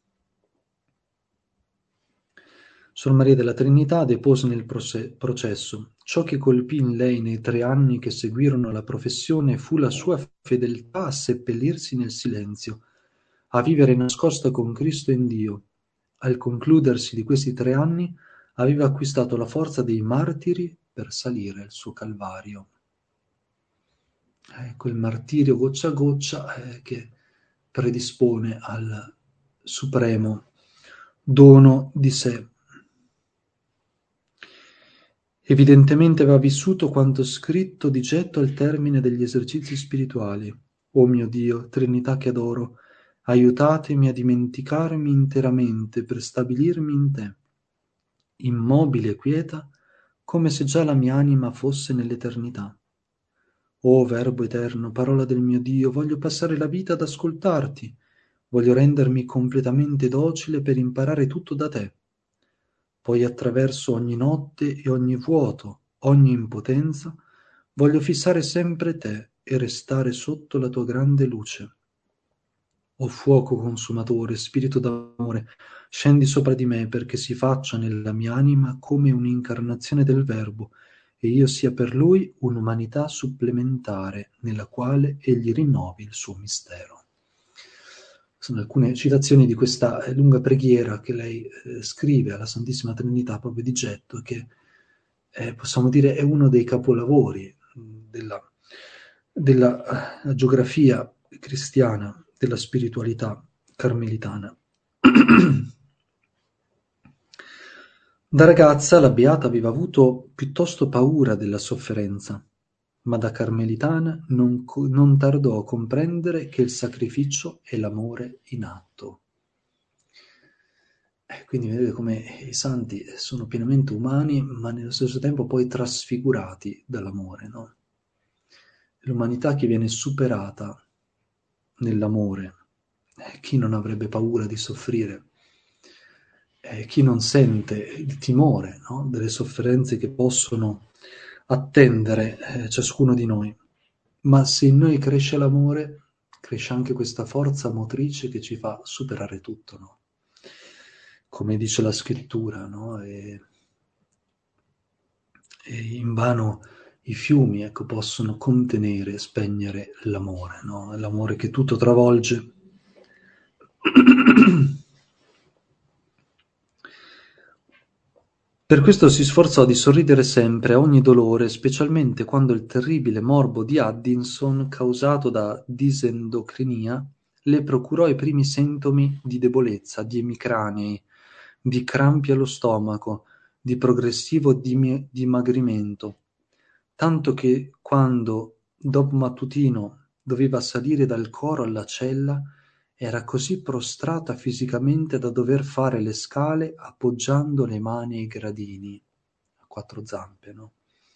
Suor Maria della Trinità depose nel processo: ciò che colpì in lei nei tre anni che seguirono la professione fu la sua fedeltà a seppellirsi nel silenzio, a vivere nascosta con Cristo in Dio. Al concludersi di questi tre anni aveva acquistato la forza dei martiri per salire il suo Calvario. Ecco il martirio goccia a goccia eh, che predispone al supremo dono di sé. Evidentemente aveva vissuto quanto scritto di getto al termine degli esercizi spirituali. O mio Dio, Trinità che adoro, aiutatemi a dimenticarmi interamente per stabilirmi in te, immobile e quieta, come se già la mia anima fosse nell'eternità. O Verbo eterno, parola del mio Dio, voglio passare la vita ad ascoltarti, voglio rendermi completamente docile per imparare tutto da te. Poi attraverso ogni notte e ogni vuoto, ogni impotenza, voglio fissare sempre te e restare sotto la tua grande luce. O fuoco consumatore, spirito d'amore, scendi sopra di me perché si faccia nella mia anima come un'incarnazione del Verbo e io sia per lui un'umanità supplementare nella quale egli rinnovi il suo mistero. Sono alcune citazioni di questa lunga preghiera che lei eh, scrive alla Santissima Trinità proprio di getto, che eh, possiamo dire è uno dei capolavori della, della uh, geografia cristiana, della spiritualità carmelitana. Da ragazza la Beata aveva avuto piuttosto paura della sofferenza, ma da carmelitana non, non tardò a comprendere che il sacrificio è l'amore in atto. Eh, quindi vedete come i santi sono pienamente umani, ma nello stesso tempo poi trasfigurati dall'amore, no? L'umanità che viene superata nell'amore. Eh, chi non avrebbe paura di soffrire? Eh, chi non sente il timore, no? Delle sofferenze che possono attendere eh, ciascuno di noi. Ma se in noi cresce l'amore, cresce anche questa forza motrice che ci fa superare tutto, no? Come dice la scrittura, no? E E invano i fiumi, ecco, possono contenere e spegnere l'amore, no? L'amore che tutto travolge. Per questo si sforzò di sorridere sempre a ogni dolore, specialmente quando il terribile morbo di Addison, causato da disendocrinia, le procurò i primi sintomi di debolezza, di emicranei, di crampi allo stomaco, di progressivo dimi- dimagrimento, tanto che quando, dopo mattutino, doveva salire dal coro alla cella, era così prostrata fisicamente da dover fare le scale appoggiando le mani ai gradini, a quattro zampe, no?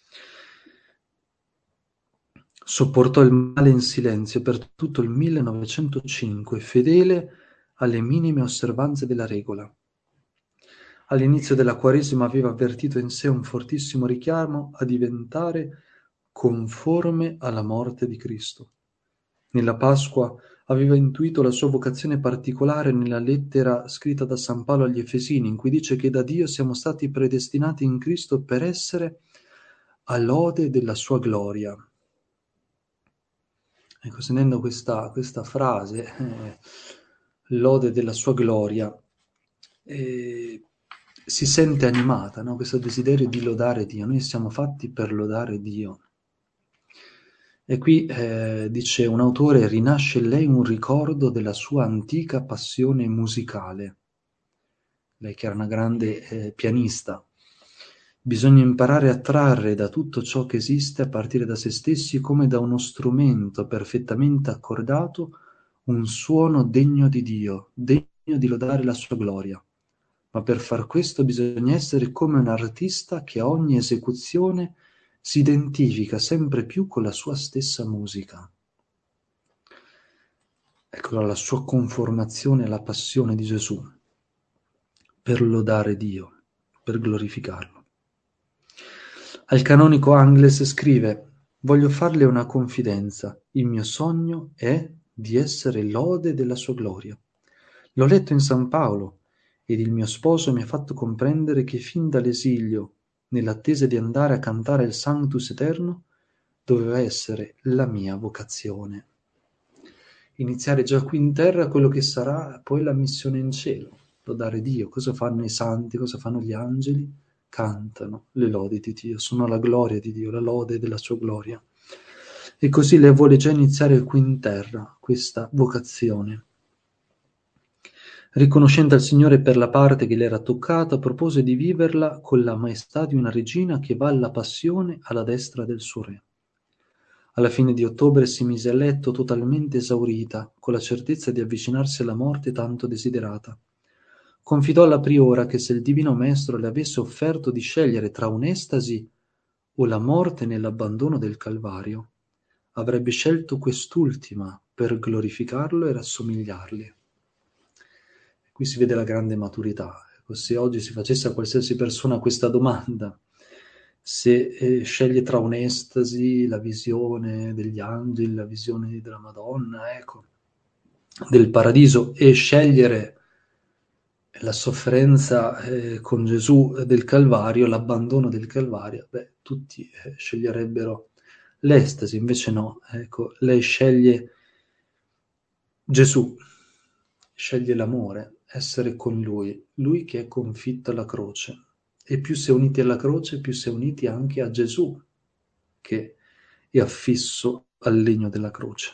Sopportò il male in silenzio per tutto il millenovecentocinque, fedele alle minime osservanze della regola. All'inizio della Quaresima aveva avvertito in sé un fortissimo richiamo a diventare conforme alla morte di Cristo. Nella Pasqua aveva intuito la sua vocazione particolare nella lettera scritta da San Paolo agli Efesini, in cui dice che da Dio siamo stati predestinati in Cristo per essere a lode della sua gloria. Ecco, sentendo questa, questa frase, eh, lode della sua gloria, eh, si sente animata, no? Questo desiderio di lodare Dio. Noi siamo fatti per lodare Dio. E qui, eh, dice un autore, rinasce in lei un ricordo della sua antica passione musicale. Lei che era una grande eh, pianista. Bisogna imparare a trarre da tutto ciò che esiste, a partire da se stessi, come da uno strumento perfettamente accordato, un suono degno di Dio, degno di lodare la sua gloria. Ma per far questo bisogna essere come un artista che a ogni esecuzione si identifica sempre più con la sua stessa musica. Ecco la sua conformazione alla passione di Gesù, per lodare Dio, per glorificarlo. Al canonico Angles scrive: voglio farle una confidenza, il mio sogno è di essere lode della sua gloria. L'ho letto in San Paolo ed il mio sposo mi ha fatto comprendere che fin dall'esilio, nell'attesa di andare a cantare il Sanctus Eterno, doveva essere la mia vocazione. Iniziare già qui in terra quello che sarà poi la missione in cielo, lodare Dio. Cosa fanno i santi, cosa fanno gli angeli? Cantano le lodi di Dio, sono la gloria di Dio, la lode della sua gloria. E così lei vuole già iniziare qui in terra questa vocazione. Riconoscente al Signore per la parte che le era toccata, propose di viverla con la maestà di una regina che va alla passione alla destra del suo re. Alla fine di ottobre si mise a letto totalmente esaurita, con la certezza di avvicinarsi alla morte tanto desiderata. Confidò alla priora che se il divino maestro le avesse offerto di scegliere tra un'estasi o la morte nell'abbandono del Calvario, avrebbe scelto quest'ultima per glorificarlo e rassomigliargli. Qui si vede la grande maturità. Se oggi si facesse a qualsiasi persona questa domanda, se eh, sceglie tra un'estasi, la visione degli angeli, la visione della Madonna, ecco, del paradiso, e scegliere la sofferenza eh, con Gesù del Calvario, l'abbandono del Calvario, beh, tutti eh, sceglierebbero l'estasi, invece no, ecco, lei sceglie Gesù, sceglie l'amore, essere con Lui, Lui che è confitto alla croce. E più si è uniti alla croce, più si è uniti anche a Gesù, che è affisso al legno della croce.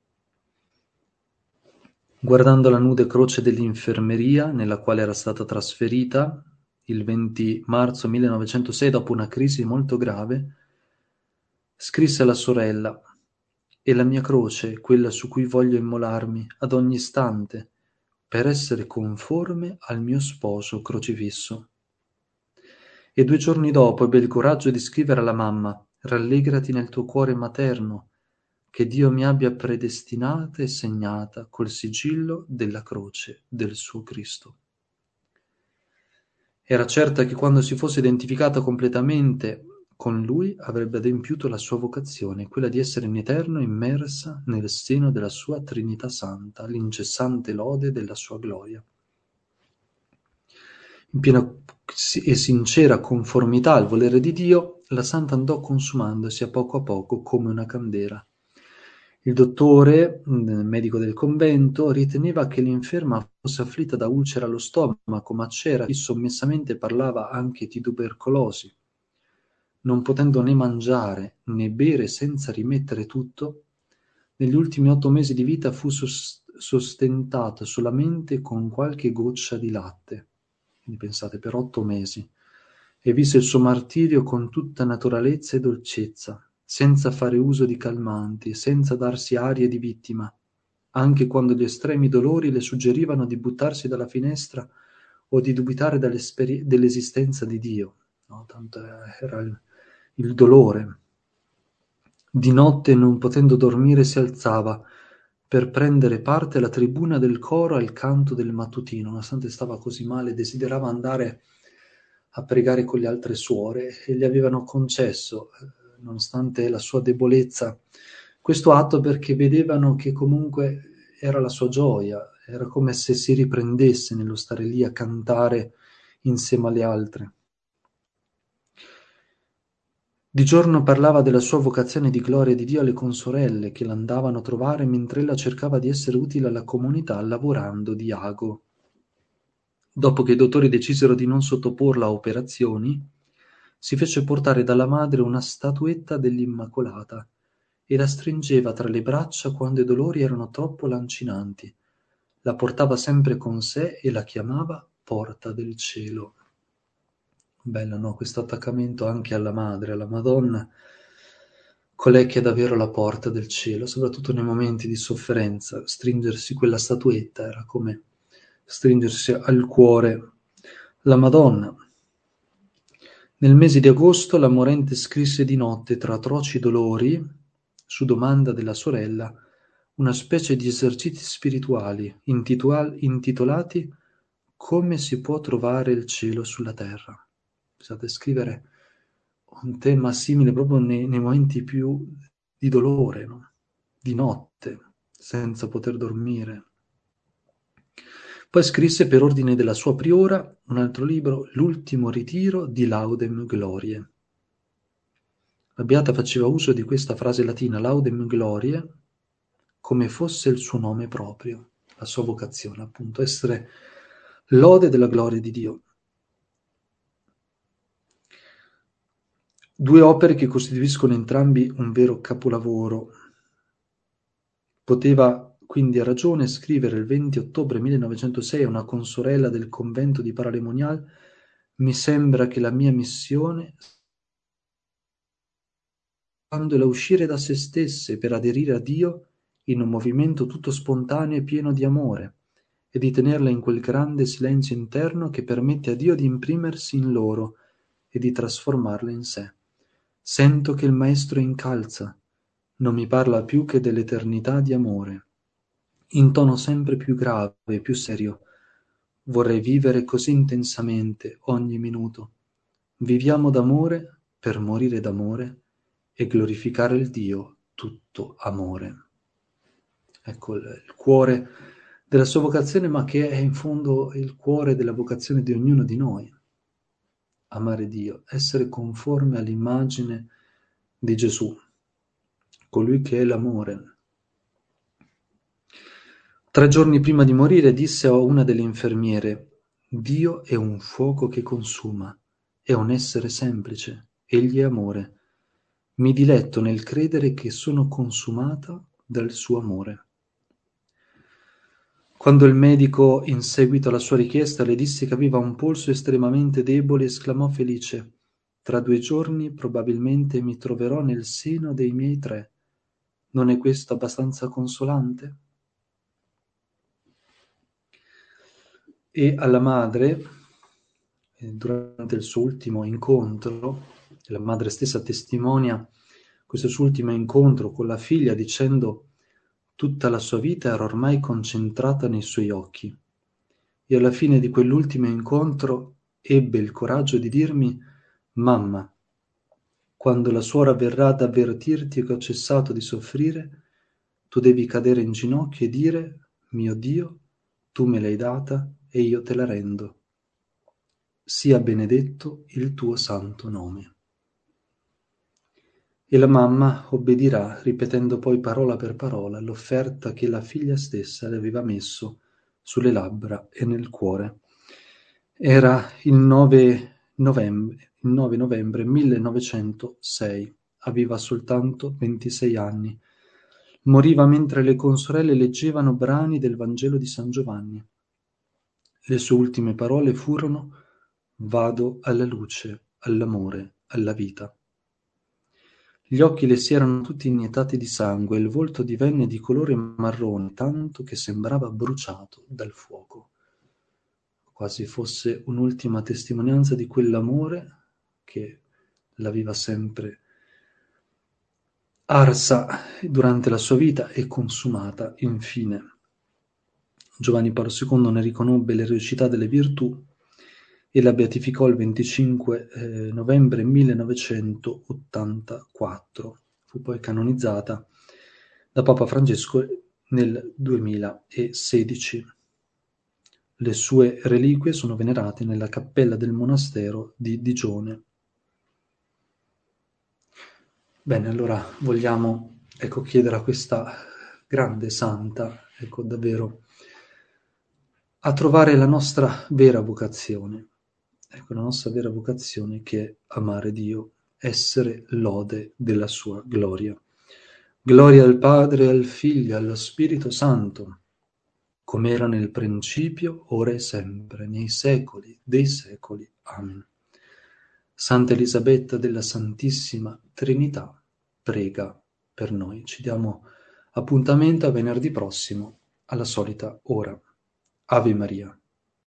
Guardando la nude croce dell'infermeria nella quale era stata trasferita il venti marzo millenovecentosei dopo una crisi molto grave, scrisse alla sorella: «E la mia croce, quella su cui voglio immolarmi ad ogni istante, per essere conforme al mio sposo crocifisso». E due giorni dopo ebbe il coraggio di scrivere alla mamma: «Rallegrati nel tuo cuore materno, che Dio mi abbia predestinata e segnata col sigillo della croce del suo Cristo». Era certa che quando si fosse identificata completamente con Lui avrebbe adempiuto la sua vocazione, quella di essere in eterno immersa nel seno della sua Trinità Santa, l'incessante lode della sua gloria. In piena e sincera conformità al volere di Dio, la santa andò consumandosi a poco a poco come una candela. Il dottore, medico del convento, riteneva che l'inferma fosse afflitta da ulcera allo stomaco, ma c'era chi sommessamente parlava anche di tubercolosi. Non potendo né mangiare né bere senza rimettere tutto, negli ultimi otto mesi di vita fu sostentata solamente con qualche goccia di latte. Quindi pensate, per otto mesi. E visse il suo martirio con tutta naturalezza e dolcezza, senza fare uso di calmanti, senza darsi arie di vittima, anche quando gli estremi dolori le suggerivano di buttarsi dalla finestra o di dubitare dell'esistenza di Dio. No, tanto era il, il dolore. Di notte, non potendo dormire, si alzava per prendere parte alla tribuna del coro al canto del mattutino. Nonostante stava così male, desiderava andare a pregare con le altre suore e gli avevano concesso, nonostante la sua debolezza, questo atto, perché vedevano che comunque era la sua gioia, era come se si riprendesse nello stare lì a cantare insieme alle altre. Di giorno parlava della sua vocazione di gloria di Dio alle consorelle che l'andavano a trovare mentre ella cercava di essere utile alla comunità lavorando di ago. Dopo che i dottori decisero di non sottoporla a operazioni, si fece portare dalla madre una statuetta dell'Immacolata e la stringeva tra le braccia quando i dolori erano troppo lancinanti. La portava sempre con sé e la chiamava Porta del Cielo. Bello, no? Questo attaccamento anche alla madre, alla Madonna, colei che è davvero la porta del cielo, soprattutto nei momenti di sofferenza. Stringersi quella statuetta era come stringersi al cuore la Madonna. Nel mese di agosto la morente scrisse di notte, tra atroci dolori, su domanda della sorella, una specie di esercizi spirituali intitolati Come si può trovare il cielo sulla terra. Pensate, scrivere un tema simile proprio nei, nei momenti più di dolore, no? Di notte, senza poter dormire. Poi scrisse, per ordine della sua priora, un altro libro, L'ultimo ritiro di Laudem Gloriae. La beata faceva uso di questa frase latina, Laudem Gloriae, come fosse il suo nome proprio, la sua vocazione, appunto, essere lode della gloria di Dio. Due opere che costituiscono entrambi un vero capolavoro. Poteva quindi a ragione scrivere il venti ottobre millenovecentosei a una consorella del convento di Paralemonial: mi sembra che la mia missione facendola uscire da se stesse per aderire a Dio in un movimento tutto spontaneo e pieno di amore, e di tenerla in quel grande silenzio interno che permette a Dio di imprimersi in loro e di trasformarle in sé. Sento che il Maestro incalza, non mi parla più che dell'eternità di amore. In tono sempre più grave e più serio, vorrei vivere così intensamente ogni minuto. Viviamo d'amore per morire d'amore e glorificare il Dio tutto amore. Ecco il, il cuore della sua vocazione, ma che è in fondo il cuore della vocazione di ognuno di noi. Amare Dio, essere conforme all'immagine di Gesù, colui che è l'amore. Tre giorni prima di morire disse a una delle infermiere: Dio è un fuoco che consuma, è un essere semplice, egli è amore. Mi diletto nel credere che sono consumata dal suo amore. Quando il medico, in seguito alla sua richiesta, le disse che aveva un polso estremamente debole, esclamò felice: tra due giorni probabilmente mi troverò nel seno dei miei tre. Non è questo abbastanza consolante? E alla madre, durante il suo ultimo incontro, la madre stessa testimonia questo suo ultimo incontro con la figlia dicendo: tutta la sua vita era ormai concentrata nei suoi occhi. E alla fine di quell'ultimo incontro ebbe il coraggio di dirmi: mamma, quando la suora verrà ad avvertirti che ho cessato di soffrire, tu devi cadere in ginocchio e dire: mio Dio, tu me l'hai data e io te la rendo. Sia benedetto il tuo santo nome. E la mamma obbedirà, ripetendo poi parola per parola l'offerta che la figlia stessa le aveva messo sulle labbra e nel cuore. Era il nove novembre, il nove novembre millenovecentosei, aveva soltanto ventisei anni. Moriva mentre le consorelle leggevano brani del Vangelo di San Giovanni. Le sue ultime parole furono: «Vado alla luce, all'amore, alla vita». Gli occhi le si erano tutti iniettati di sangue e il volto divenne di colore marrone, tanto che sembrava bruciato dal fuoco, quasi fosse un'ultima testimonianza di quell'amore che l'aveva sempre arsa durante la sua vita e consumata infine. Giovanni Paolo secondo ne riconobbe l'eroicità delle virtù e la beatificò il venticinque eh, novembre millenovecentottantaquattro. Fu poi canonizzata da Papa Francesco nel duemilasedici. Le sue reliquie sono venerate nella cappella del monastero di Digione. Bene, allora vogliamo ecco, chiedere a questa grande santa, ecco, davvero a trovare la nostra vera vocazione. Ecco, la nostra vera vocazione che è amare Dio, essere lode della sua gloria. Gloria al Padre, al Figlio e allo Spirito Santo, come era nel principio, ora e sempre, nei secoli dei secoli. Amen. Santa Elisabetta della Santissima Trinità, prega per noi. Ci diamo appuntamento a venerdì prossimo, alla solita ora. Ave Maria.